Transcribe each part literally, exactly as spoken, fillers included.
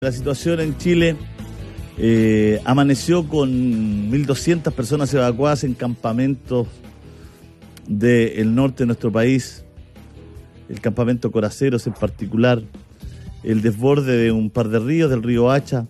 La situación en Chile eh, amaneció con mil doscientas personas evacuadas en campamentos del norte de nuestro país, el campamento Coraceros en particular, el desborde de un par de ríos, del río Hacha,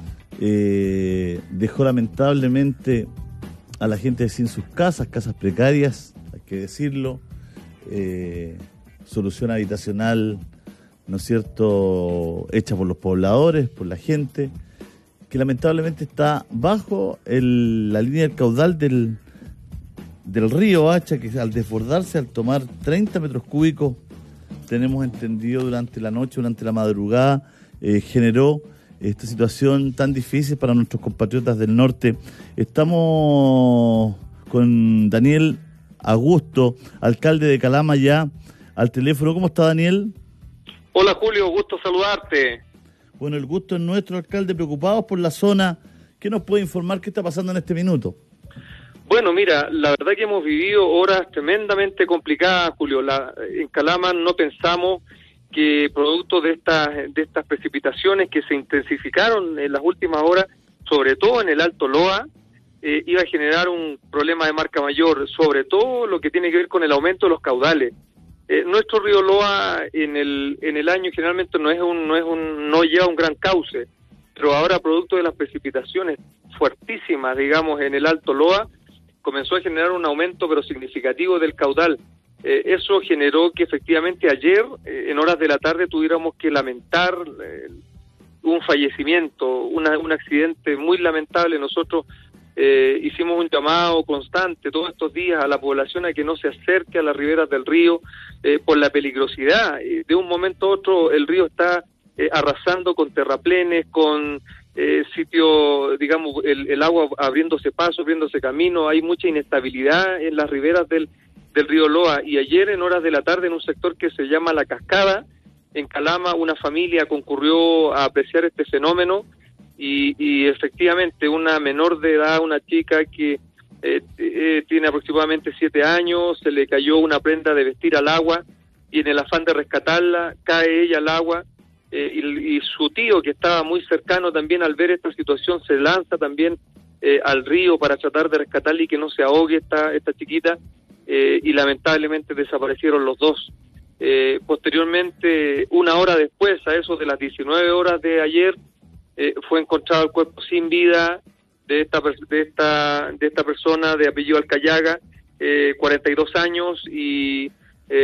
eh, dejó lamentablemente a la gente sin sus casas, casas precarias, hay que decirlo, eh, solución habitacional, ¿no es cierto?, hecha por los pobladores, por la gente, que lamentablemente está bajo el, la línea del caudal del, del río Hacha, que al desbordarse, al tomar treinta metros cúbicos, tenemos entendido durante la noche, durante la madrugada, eh, generó esta situación tan difícil para nuestros compatriotas del norte. Estamos con Daniel Augusto, alcalde de Calama, ya al teléfono. ¿Cómo está, Daniel? Hola, Julio, gusto saludarte. Bueno, el gusto es nuestro, alcalde, preocupados por la zona. ¿Qué nos puede informar? ¿Qué está pasando en este minuto? Bueno, mira, la verdad que hemos vivido horas tremendamente complicadas, Julio. La, en Calama no pensamos que producto de estas de estas precipitaciones que se intensificaron en las últimas horas, sobre todo en el Alto Loa, eh, iba a generar un problema de marca mayor, sobre todo lo que tiene que ver con el aumento de los caudales. Eh, nuestro río Loa en el en el año generalmente no es un no es un no lleva un gran cauce, pero ahora producto de las precipitaciones fuertísimas, digamos, en el Alto Loa, comenzó a generar un aumento pero significativo del caudal. Eh, eso generó que efectivamente ayer, eh, en horas de la tarde, tuviéramos que lamentar eh, un fallecimiento, una, un accidente muy lamentable. Nosotros eh, hicimos un llamado constante todos estos días a la población a que no se acerque a las riberas del río eh, por la peligrosidad. Eh, de un momento a otro el río está eh, arrasando con terraplenes, con eh, sitios, digamos, el, el agua abriéndose paso, abriéndose camino. Hay mucha inestabilidad en las riberas del del río Loa, y ayer en horas de la tarde en un sector que se llama La Cascada, en Calama, una familia concurrió a apreciar este fenómeno y, y efectivamente una menor de edad, una chica que eh, eh, tiene aproximadamente siete años, se le cayó una prenda de vestir al agua y en el afán de rescatarla cae ella al agua eh, y, y su tío, que estaba muy cercano también, al ver esta situación se lanza también eh, al río para tratar de rescatarla y que no se ahogue esta, esta chiquita. Eh, y lamentablemente desaparecieron los dos. Eh, posteriormente, una hora después, a eso de las diecinueve horas de ayer, eh, fue encontrado el cuerpo sin vida de esta de esta de esta persona de apellido Alcayaga, eh, cuarenta y dos años, y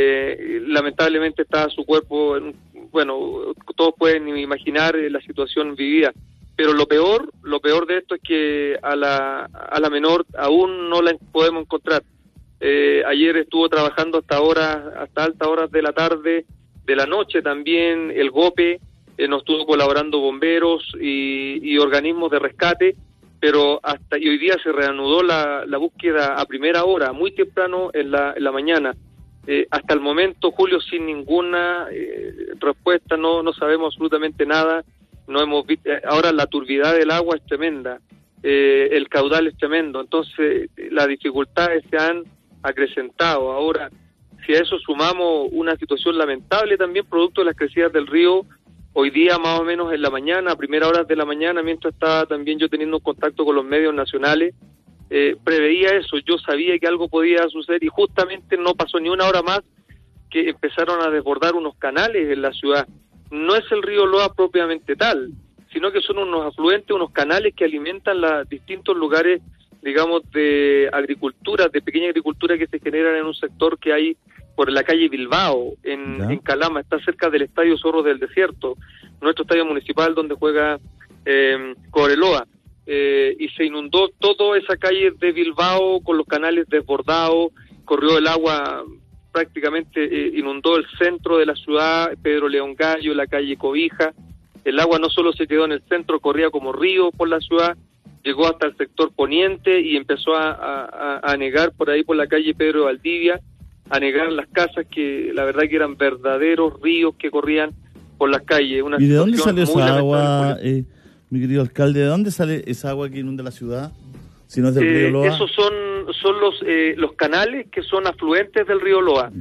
eh, lamentablemente estaba su cuerpo, en, bueno, todos pueden imaginar la situación vivida. Pero lo peor, lo peor de esto es que a la a la menor aún no la podemos encontrar. Eh, ayer estuvo trabajando hasta horas, hasta altas horas de la tarde, de la noche también, el GOPE, eh, nos estuvo colaborando bomberos y, y organismos de rescate, pero hasta y hoy día se reanudó la, la búsqueda a primera hora, muy temprano en la, en la mañana. Eh, hasta el momento, Julio, sin ninguna eh, respuesta, no, no sabemos absolutamente nada, no hemos visto, ahora la turbidez del agua es tremenda, eh, el caudal es tremendo, entonces las dificultades se han acrecentado. Ahora, si a eso sumamos una situación lamentable también producto de las crecidas del río, hoy día más o menos en la mañana, a primeras horas de la mañana, mientras estaba también yo teniendo contacto con los medios nacionales, eh, preveía eso, yo sabía que algo podía suceder y justamente no pasó ni una hora más que empezaron a desbordar unos canales en la ciudad. No es el río Loa propiamente tal, sino que son unos afluentes, unos canales que alimentan los distintos lugares, digamos, de agricultura, de pequeña agricultura que se generan en un sector que hay por la calle Bilbao, en, en Calama, está cerca del Estadio Zorro del Desierto, nuestro estadio municipal donde juega eh, Cobreloa, eh, y se inundó toda esa calle de Bilbao con los canales desbordados, corrió el agua, prácticamente eh, inundó el centro de la ciudad, Pedro León Gallo, la calle Cobija. El agua no solo se quedó en el centro, corría como río por la ciudad, llegó hasta el sector poniente y empezó a, a, a anegar por ahí por la calle Pedro de Valdivia, a negar las casas que la verdad que eran verdaderos ríos que corrían por las calles. Una ¿Y de dónde sale esa agua, eh, mi querido alcalde? ¿De dónde sale esa agua que inunda la ciudad? Si no es del eh, río Loa. Esos son, son los, eh, los canales que son afluentes del río Loa. ¿Ya?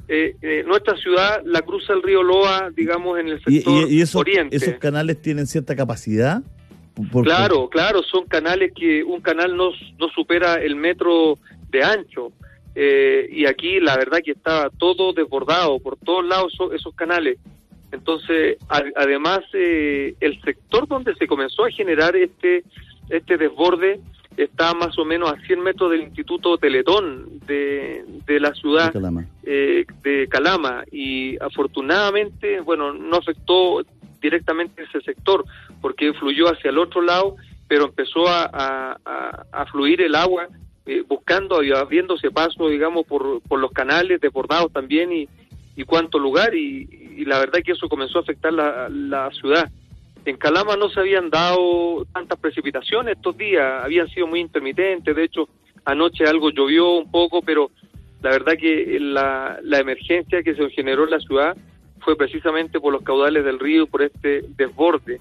eh, eh, nuestra ciudad la cruza el río Loa, digamos, en el sector ¿Y, y, y esos, oriente. ¿Esos canales tienen cierta capacidad? ¿Por claro, qué? claro, son canales que un canal no, no supera el metro de ancho. Eh, y aquí la verdad que estaba todo desbordado, por todos lados esos, esos canales. Entonces, a, además, eh, el sector donde se comenzó a generar este este desborde está más o menos a cien metros del Instituto Teletón de, de la ciudad de Calama. Eh, de Calama, y afortunadamente, bueno, no afectó directamente ese sector porque fluyó hacia el otro lado, pero empezó a, a, a, a fluir el agua eh, buscando y abriéndose paso, digamos, por, por los canales desbordados también y, y cuánto lugar, y, y la verdad que eso comenzó a afectar la, la ciudad. En Calama no se habían dado tantas precipitaciones estos días, habían sido muy intermitentes, de hecho anoche algo llovió un poco, pero la verdad que la, la emergencia que se generó en la ciudad fue precisamente por los caudales del río, por este desborde.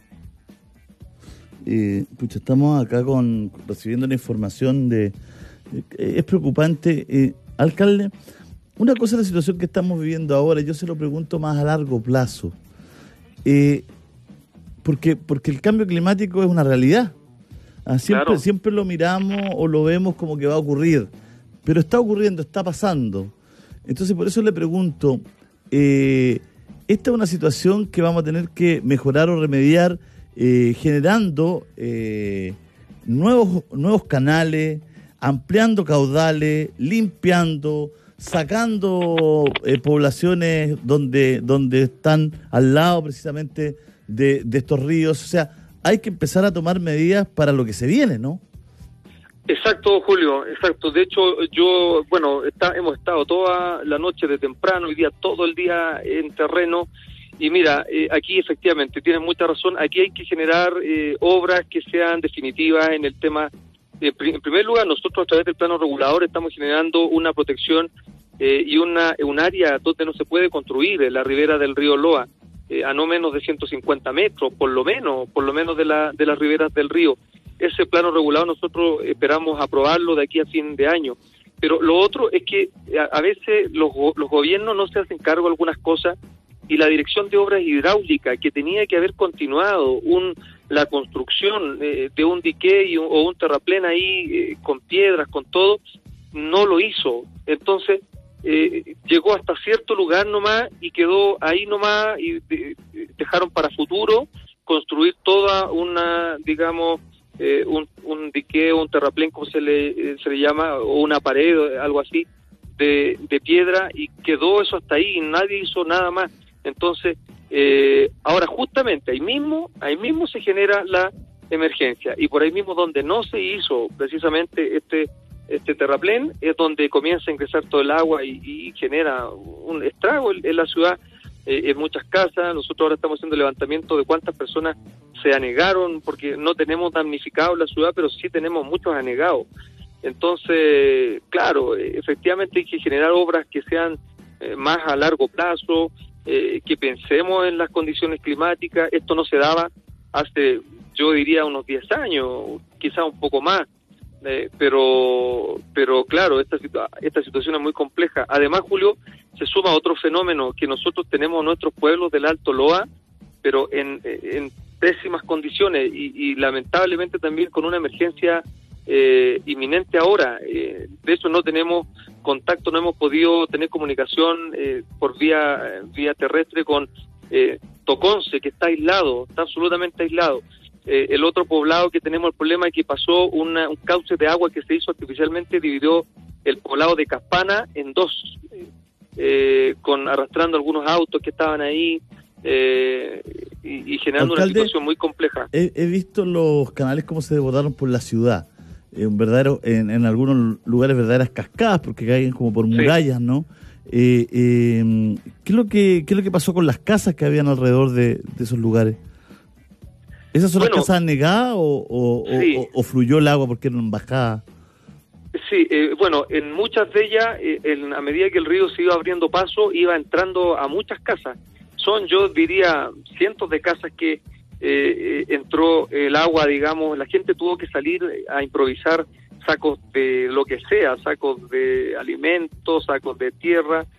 Eh, pucha, estamos acá con recibiendo la información de... Eh, es preocupante. Eh, alcalde, una cosa es la situación que estamos viviendo ahora, yo se lo pregunto más a largo plazo. Eh, porque porque el cambio climático es una realidad. Ah, siempre, claro. siempre lo miramos o lo vemos como que va a ocurrir, pero está ocurriendo, está pasando. Entonces, por eso le pregunto, eh, esta es una situación que vamos a tener que mejorar o remediar eh, generando eh, nuevos, nuevos canales, ampliando caudales, limpiando, sacando eh, poblaciones donde, donde están al lado precisamente de, de estos ríos. O sea, hay que empezar a tomar medidas para lo que se viene, ¿no? Exacto, Julio, exacto. De hecho, yo, bueno, está, hemos estado toda la noche de temprano, hoy día todo el día en terreno, y mira, eh, aquí efectivamente tienes mucha razón, aquí hay que generar eh, obras que sean definitivas en el tema. Eh, en primer lugar, nosotros a través del plano regulador estamos generando una protección eh, y una un área donde no se puede construir, en la ribera del río Loa, eh, a no menos de ciento cincuenta metros, por lo menos, por lo menos de la de las riberas del río. Ese plano regulado nosotros esperamos aprobarlo de aquí a fin de año. Pero lo otro es que a, a veces los, los gobiernos no se hacen cargo de algunas cosas, y la Dirección de Obras Hidráulicas, que tenía que haber continuado un la construcción eh, de un dique y un, o un terraplén ahí eh, con piedras, con todo, no lo hizo. Entonces eh, llegó hasta cierto lugar nomás y quedó ahí nomás, y de, dejaron para futuro construir toda una, digamos, Eh, un, un dique o un terraplén, como se le, eh, se le llama, o una pared, algo así, de, de piedra, y quedó eso hasta ahí, y nadie hizo nada más. Entonces, eh, ahora justamente ahí mismo, ahí mismo se genera la emergencia, y por ahí mismo donde no se hizo precisamente este este terraplén, es donde comienza a ingresar todo el agua y, y genera un estrago en, en la ciudad. Eh, en muchas casas. Nosotros ahora estamos haciendo el levantamiento de cuántas personas se anegaron, porque no tenemos damnificado la ciudad, pero sí tenemos muchos anegados. Entonces, claro, eh, efectivamente hay que generar obras que sean eh, más a largo plazo, eh, que pensemos en las condiciones climáticas. Esto no se daba hace, yo diría, unos diez años, quizás un poco más. Eh, pero pero claro, esta, esta situación es muy compleja. Además, Julio, se suma otro fenómeno, que nosotros tenemos nuestros pueblos del Alto Loa, pero en, en pésimas condiciones, y, y lamentablemente también con una emergencia eh, inminente ahora. Eh, de hecho, no tenemos contacto, no hemos podido tener comunicación eh, por vía, vía terrestre con eh, Toconce, que está aislado, está absolutamente aislado. Eh, el otro poblado que tenemos el problema es que pasó una, un cauce de agua que se hizo artificialmente, dividió el poblado de Caspana en dos, eh, con arrastrando algunos autos que estaban ahí eh, y, y generando Alcalde, una situación muy compleja. He, he visto los canales como se desbordaron por la ciudad, en, verdadero, en, en algunos lugares verdaderas cascadas, porque caen como por murallas, sí. ¿no? Eh, eh, ¿qué es lo que qué es lo que pasó con las casas que habían alrededor de, de esos lugares? ¿Esas son bueno, las casas anegadas o, o, sí. o, o fluyó el agua porque eran bajadas? Sí, eh, bueno, en muchas de ellas, eh, en, a medida que el río se iba abriendo paso, iba entrando a muchas casas. Son, yo diría, cientos de casas que eh, eh, entró el agua, digamos, la gente tuvo que salir a improvisar sacos de lo que sea, sacos de alimentos, sacos de tierra,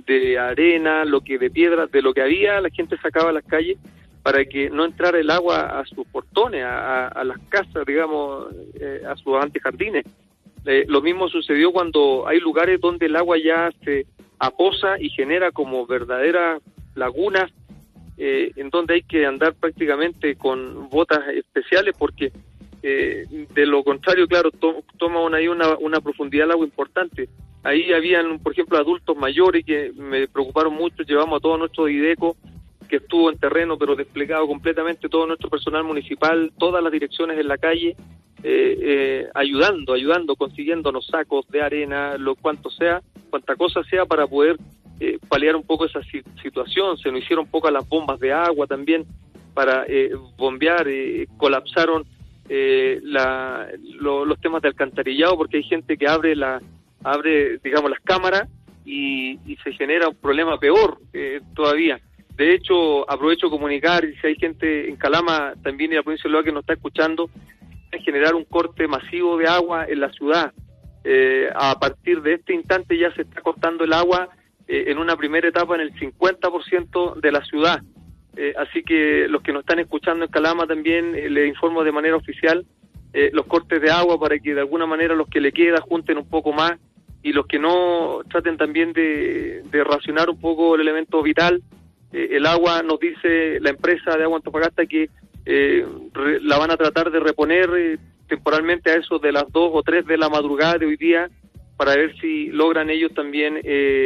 de arena, lo que de piedras, de lo que había, la gente sacaba a las calles para que no entrara el agua a sus portones, a, a las casas, digamos, eh, a sus antejardines. Eh, lo mismo sucedió cuando hay lugares donde el agua ya se aposa y genera como verdaderas lagunas, eh, en donde hay que andar prácticamente con botas especiales porque eh, de lo contrario, claro, to, toma una, ahí una, una profundidad del agua importante. Ahí habían, por ejemplo, adultos mayores que me preocuparon mucho, llevamos a todo nuestro IDECO, que estuvo en terreno, pero desplegado completamente todo nuestro personal municipal, todas las direcciones en la calle, eh, eh, ayudando, ayudando, consiguiendo los sacos de arena, lo cuanto sea, cuanta cosa sea para poder eh, paliar un poco esa si- situación. Se nos hicieron pocas las bombas de agua también para eh, bombear, eh, colapsaron eh, la, lo, los temas de alcantarillado, porque hay gente que abre la abre, digamos, las cámaras y, y se genera un problema peor eh, todavía. De hecho, aprovecho comunicar, si hay gente en Calama, también en la provincia de Loa que nos está escuchando, es generar un corte masivo de agua en la ciudad. Eh, a partir de este instante ya se está cortando el agua eh, en una primera etapa en el cincuenta por ciento de la ciudad. Eh, así que los que nos están escuchando en Calama también eh, les informo de manera oficial eh, los cortes de agua para que de alguna manera los que le queda junten un poco más y los que no traten también de, de racionar un poco el elemento vital. Eh, el agua, nos dice la empresa de Agua Antofagasta que eh, re, la van a tratar de reponer eh, temporalmente a eso de las dos o tres de la madrugada de hoy día para ver si logran ellos también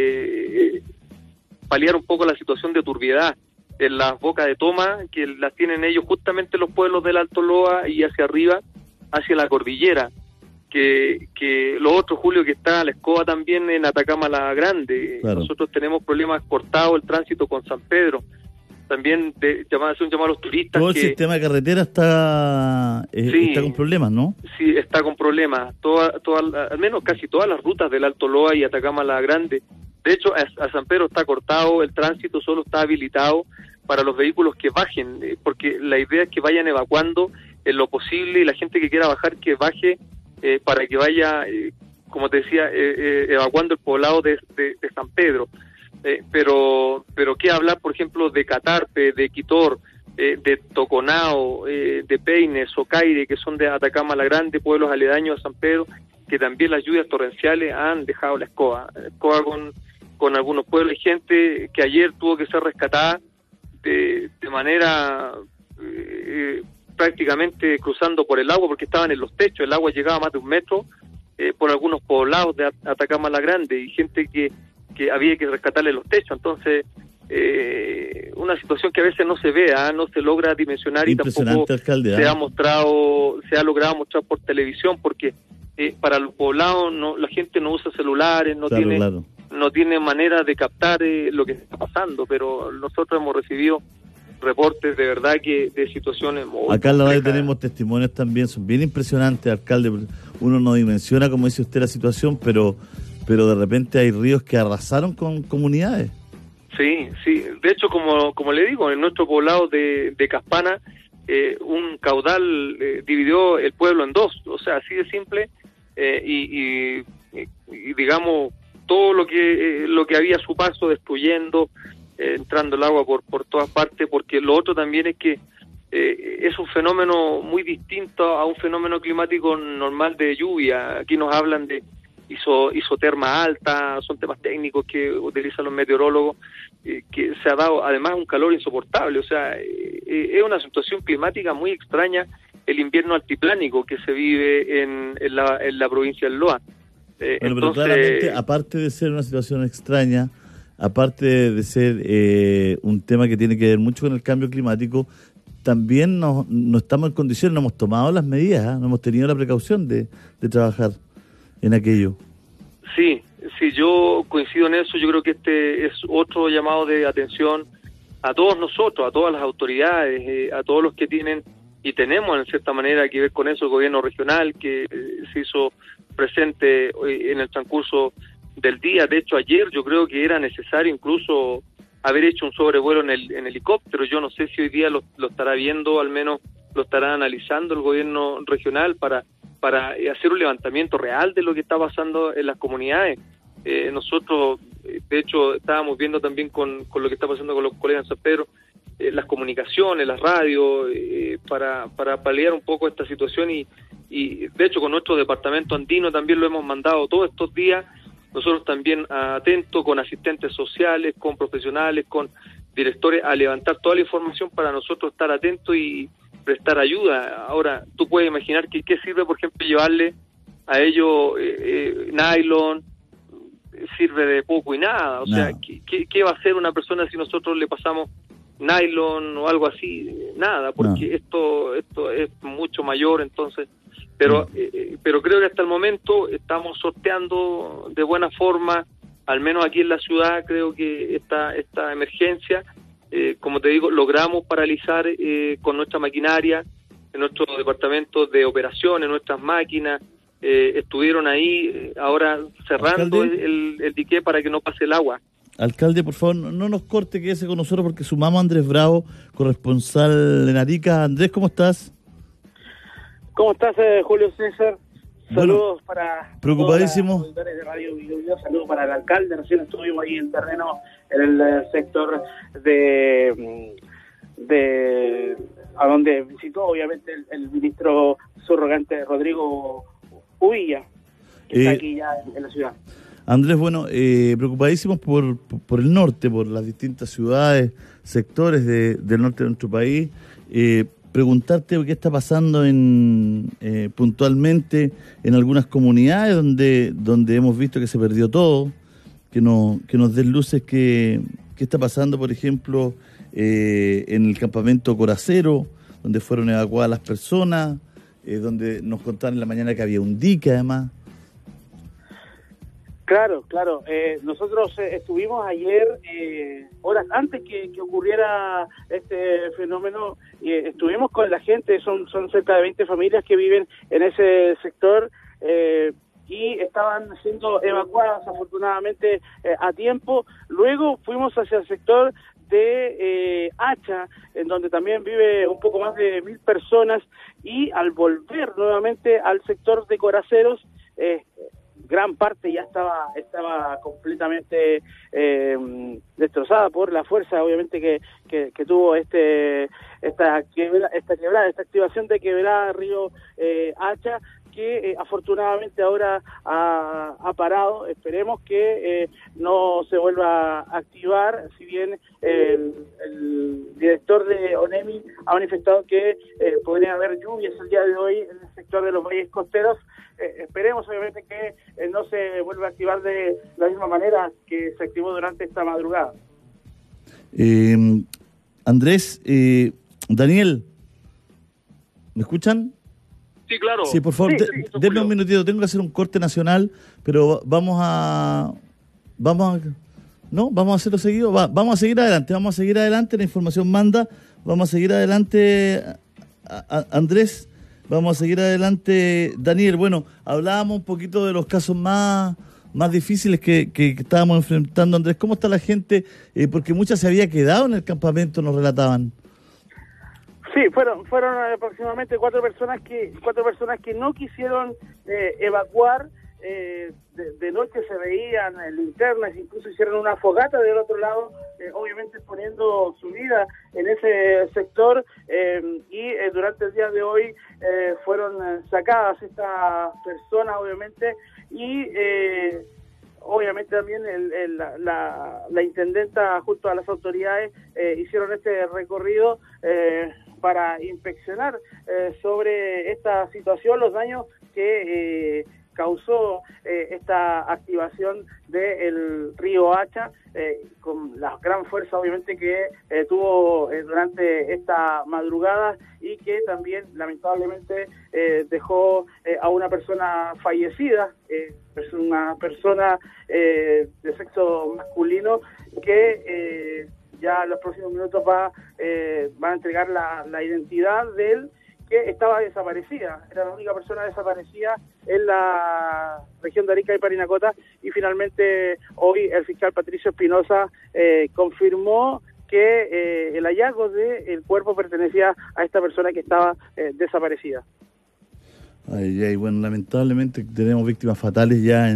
eh, paliar un poco la situación de turbiedad en las bocas de toma que las tienen ellos justamente los pueblos del Alto Loa y hacia arriba, hacia la cordillera. Que, que lo otro, Julio, que está la escoba también en Atacama la Grande. Claro. Nosotros tenemos problemas cortados el tránsito con San Pedro. También de, llamar, hacer un llamado a los turistas. Todo que, el sistema de carretera está, eh, sí, está con problemas, ¿no? Sí, está con problemas. Toda, toda, al menos casi todas las rutas del Alto Loa y Atacama la Grande. De hecho, a, a San Pedro está cortado, el tránsito solo está habilitado para los vehículos que bajen, eh, porque la idea es que vayan evacuando en lo posible y la gente que quiera bajar que baje eh, para que vaya, eh, como te decía, eh, eh, evacuando el poblado de, de, de San Pedro. Eh, pero pero qué hablar, por ejemplo, de Catarpe, de Quitor, eh, de Toconao, eh, de Peine, Socaire, que son de Atacama la Grande, pueblos aledaños a San Pedro, que también las lluvias torrenciales han dejado la escoba, escoba con, con algunos pueblos. Hay gente que ayer tuvo que ser rescatada de, de manera eh, prácticamente cruzando por el agua, porque estaban en los techos, el agua llegaba a más de un metro eh, por algunos poblados de Atacama la Grande, y gente que que había que rescatarle los techos. Entonces, eh, una situación que a veces no se ve, ¿eh? no se logra dimensionar y tampoco alcalde, se ¿eh? ha mostrado, se ha logrado mostrar por televisión, porque eh, para los poblados no, la gente no usa celulares, no claro, tiene claro. no tiene manera de captar eh, lo que está pasando, pero nosotros hemos recibido reportes de verdad que de situaciones muy acá en la radio tenemos testimonios también, son bien impresionantes, alcalde. Uno no dimensiona, como dice usted, la situación, pero pero de repente hay ríos que arrasaron con comunidades. Sí, sí. De hecho, como como le digo, en nuestro poblado de, de Caspana, eh, un caudal eh, dividió el pueblo en dos. O sea, así de simple. Eh, y, y, y, digamos, todo lo que eh, lo que había a su paso destruyendo, eh, entrando el agua por, por todas partes, porque lo otro también es que eh, es un fenómeno muy distinto a un fenómeno climático normal de lluvia. Aquí nos hablan de Iso, isoterma alta, son temas técnicos que utilizan los meteorólogos, eh, que se ha dado además un calor insoportable. O sea, eh, eh, es una situación climática muy extraña el invierno altiplánico que se vive en, en, la, en la provincia del Loa. Eh, bueno, entonces, pero claramente, aparte de ser una situación extraña, aparte de ser eh, un tema que tiene que ver mucho con el cambio climático, también no, no estamos en condiciones, no hemos tomado las medidas, ¿eh? no hemos tenido la precaución de, de trabajar en aquello. Sí, sí, yo coincido en eso. Yo creo que este es otro llamado de atención a todos nosotros, a todas las autoridades, eh, a todos los que tienen y tenemos en cierta manera que ver con eso, el gobierno regional que eh, se hizo presente eh, en el transcurso del día. De hecho, ayer yo creo que era necesario incluso haber hecho un sobrevuelo en el en helicóptero. Yo no sé si hoy día lo, lo estará viendo, al menos lo estará analizando el gobierno regional para para hacer un levantamiento real de lo que está pasando en las comunidades. Eh, nosotros de hecho estábamos viendo también con, con lo que está pasando con los colegas en San Pedro, eh, las comunicaciones, las radios, eh, para, para paliar un poco esta situación y, y de hecho con nuestro departamento andino también lo hemos mandado todos estos días, nosotros también atentos con asistentes sociales, con profesionales, con directores, a levantar toda la información para nosotros estar atentos y prestar ayuda. Ahora, tú puedes imaginar que qué sirve, por ejemplo, llevarle a ellos eh, eh, nylon, sirve de poco y nada. O no. sea, ¿qué, qué, ¿qué va a hacer una persona si nosotros le pasamos nylon o algo así? Nada, porque no. esto esto es mucho mayor, entonces... Pero, no. eh, pero creo que hasta el momento estamos sorteando de buena forma, al menos aquí en la ciudad, creo que esta, esta emergencia, eh, como te digo, logramos paralizar eh, con nuestra maquinaria, en nuestro departamento de operaciones, nuestras máquinas, eh, estuvieron ahí eh, ahora cerrando el, el, el dique para que no pase el agua. Alcalde, por favor, no, no nos corte, quédese con nosotros porque sumamos a Andrés Bravo, corresponsal en Arica. Andrés, ¿cómo estás? ¿Cómo estás, eh, Julio César? Saludos bueno, para preocupadísimo. Todos los de Radio Biobío, saludos para el alcalde. Recién estuvimos ahí en terreno en el uh, sector de, de a donde visitó obviamente el, el ministro subrogante Rodrigo Uvilla, que eh, está aquí ya en, en la ciudad. Andrés, bueno, eh, preocupadísimos por, por, por el norte, por las distintas ciudades, sectores de, del norte de nuestro país. Eh, preguntarte qué está pasando en eh, puntualmente en algunas comunidades donde donde hemos visto que se perdió todo, que no que nos den luces que qué está pasando, por ejemplo, eh, en el campamento Coracero, donde fueron evacuadas las personas, eh, donde nos contaron en la mañana que había un dique además. Claro, claro. Eh, nosotros eh, estuvimos ayer, eh, horas antes que, que ocurriera este fenómeno, eh, estuvimos con la gente, son son cerca de veinte familias que viven en ese sector eh, y estaban siendo evacuadas afortunadamente eh, a tiempo. Luego fuimos hacia el sector de eh, Hacha, en donde también vive un poco más de mil personas, y al volver nuevamente al sector de Coraceros, eh, gran parte ya estaba estaba completamente eh, destrozada por la fuerza, obviamente, que, que, que tuvo este esta quebra, esta quebrada, esta activación de quebrada Río eh, Hacha, que eh, afortunadamente ahora ha, ha parado. Esperemos que eh, no se vuelva a activar, si bien eh, el, el director de ONEMI ha manifestado que eh, podría haber lluvias el día de hoy en el sector de los valles costeros. Eh, esperemos obviamente que eh, no se vuelva a activar de la misma manera que se activó durante esta madrugada. Eh, Andrés, eh, Daniel, ¿me escuchan? Sí, claro. Sí, por favor, sí, de, sí, denme un minutito, tengo que hacer un corte nacional, pero vamos a... vamos a no, vamos a hacerlo seguido, Va, vamos a seguir adelante, vamos a seguir adelante, la información manda, vamos a seguir adelante, a, a, Andrés. Vamos a seguir adelante, Daniel. Bueno, hablábamos un poquito de los casos más más difíciles que, que, que estábamos enfrentando, Andrés. ¿Cómo está la gente? Eh, porque mucha se había quedado en el campamento, nos relataban. Sí, fueron fueron aproximadamente cuatro personas que cuatro personas que no quisieron eh, evacuar. Eh, de, de noche se veían linternas, incluso hicieron una fogata del otro lado, eh, obviamente poniendo su vida en ese sector, eh, y eh, durante el día de hoy eh, fueron sacadas estas personas, obviamente, y eh, obviamente también el, el, la, la intendenta junto a las autoridades eh, hicieron este recorrido eh, para inspeccionar eh, sobre esta situación, los daños que eh, causó eh, esta activación del río Hacha, eh, con la gran fuerza obviamente que eh, tuvo eh, durante esta madrugada, y que también lamentablemente eh, dejó eh, a una persona fallecida, eh, es una persona eh, de sexo masculino que eh, ya en los próximos minutos va, eh, van a entregar la, la identidad de él, que estaba desaparecida, era la única persona desaparecida en la región de Arica y Parinacota, y finalmente hoy el fiscal Patricio Espinosa eh, confirmó que eh, el hallazgo del cuerpo pertenecía a esta persona que estaba eh, desaparecida. Ay, ay, bueno, lamentablemente tenemos víctimas fatales ya en,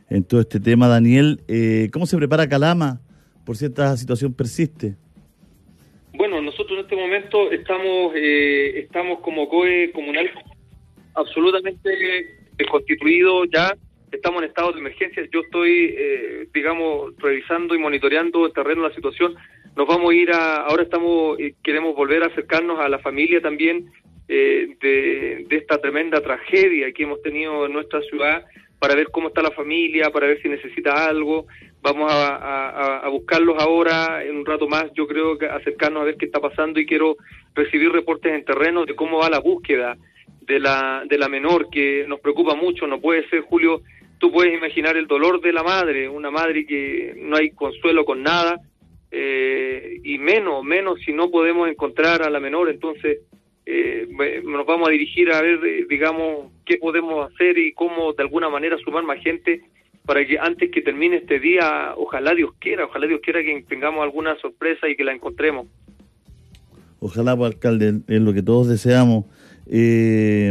en todo este tema. Daniel, eh, ¿cómo se prepara Calama por si esta situación persiste? Bueno, nosotros en este momento estamos eh, estamos como C O E comunal absolutamente constituidos ya, estamos en estado de emergencia. Yo estoy, eh, digamos, revisando y monitoreando el terreno, la situación. Nos vamos a ir a, ahora estamos, eh, queremos volver a acercarnos a la familia también eh, de, de esta tremenda tragedia que hemos tenido en nuestra ciudad, para ver cómo está la familia, para ver si necesita algo. Vamos a, a, a buscarlos ahora, en un rato más, yo creo que acercarnos a ver qué está pasando, y quiero recibir reportes en terreno de cómo va la búsqueda de la de la menor, que nos preocupa mucho. No puede ser, Julio, tú puedes imaginar el dolor de la madre, una madre que no hay consuelo con nada, eh, y menos, menos si no podemos encontrar a la menor. Entonces, eh, nos vamos a dirigir a ver, eh, digamos, qué podemos hacer y cómo de alguna manera sumar más gente para que antes que termine este día, ojalá Dios quiera, ojalá Dios quiera que tengamos alguna sorpresa y que la encontremos. Ojalá, pues, alcalde, es lo que todos deseamos. Eh,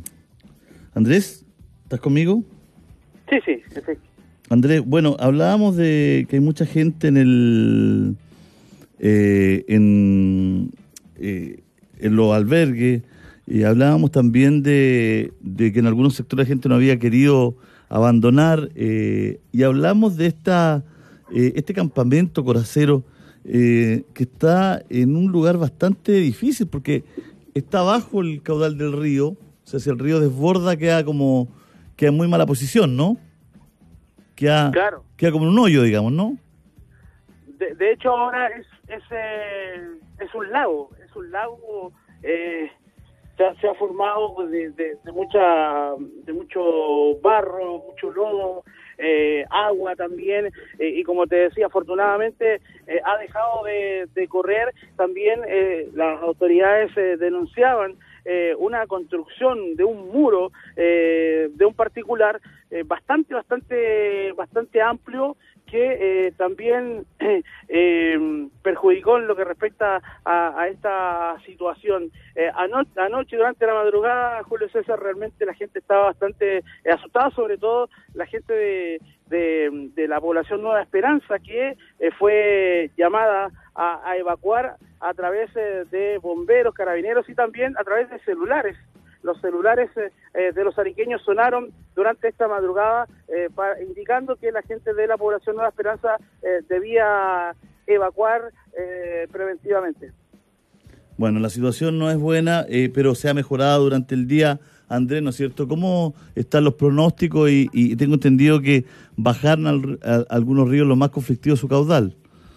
Andrés, ¿estás conmigo? Sí, sí, sí. Andrés, bueno, hablábamos de que hay mucha gente en el eh, en, eh, en los albergues, y hablábamos también de, de que en algunos sectores la gente no había querido abandonar, eh, y hablamos de esta eh, este campamento Coracero, eh, que está en un lugar bastante difícil porque está bajo el caudal del río. O sea, si el río desborda, queda como queda en muy mala posición, ¿no? Queda, claro. Queda como en un hoyo, digamos, ¿no? De, de hecho, ahora es es, eh, es un lago, es un lago eh, se, ha, se ha formado de, de, de mucha de mucho barro, mucho lodo, eh, agua también, eh, y como te decía, afortunadamente eh, ha dejado de, de correr. También eh, las autoridades eh, denunciaban eh, una construcción de un muro eh, de un particular eh, bastante, bastante, bastante amplio, que eh, también eh, eh, perjudicó en lo que respecta a, a esta situación. Eh, anoche, anoche, durante la madrugada, Julio César, realmente la gente estaba bastante eh, asustada, sobre todo la gente de, de, de la población Nueva Esperanza, que eh, fue llamada a, a evacuar a través eh, de bomberos, carabineros y también a través de celulares. Los celulares eh, de los ariqueños sonaron durante esta madrugada, eh, para, indicando que la gente de la población Nueva Esperanza eh, debía evacuar eh, preventivamente. Bueno, la situación no es buena, eh, pero se ha mejorado durante el día, Andrés, ¿no es cierto? ¿Cómo están los pronósticos? Y, y tengo entendido que bajaron al, a, algunos ríos los más conflictivos su caudal.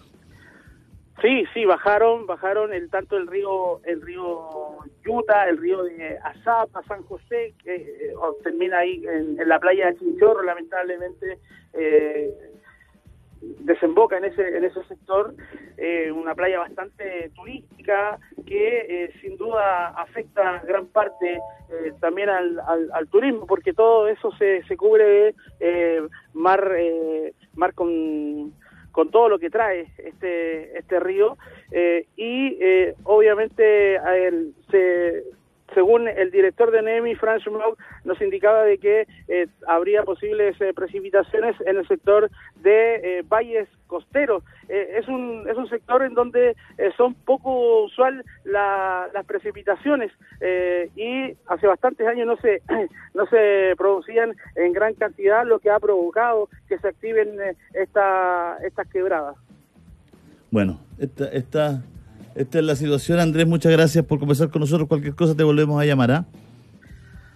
Sí, sí, bajaron, bajaron el tanto el río, el río Yuta, el río de Azapa, San José, que eh, termina ahí en, en la playa de Chinchorro, lamentablemente eh, desemboca en ese en ese sector, eh, una playa bastante turística que eh, sin duda afecta gran parte eh, también al, al, al turismo, porque todo eso se, se cubre de eh, mar, eh, mar con... con todo lo que trae este este río, eh, y eh, obviamente el, se, según el director de NEMI, Franz Schmuck, nos indicaba de que eh, habría posibles eh, precipitaciones en el sector de eh, valles costeros. Eh, es un es un sector en donde eh, son poco usual la, las precipitaciones, eh, y hace bastantes años no se no se producían en gran cantidad, lo que ha provocado que se activen eh, esta, estas quebradas. Bueno, esta, esta, esta es la situación, Andrés. Muchas gracias por conversar con nosotros. Cualquier cosa te volvemos a llamar, ¿ah? ¿eh?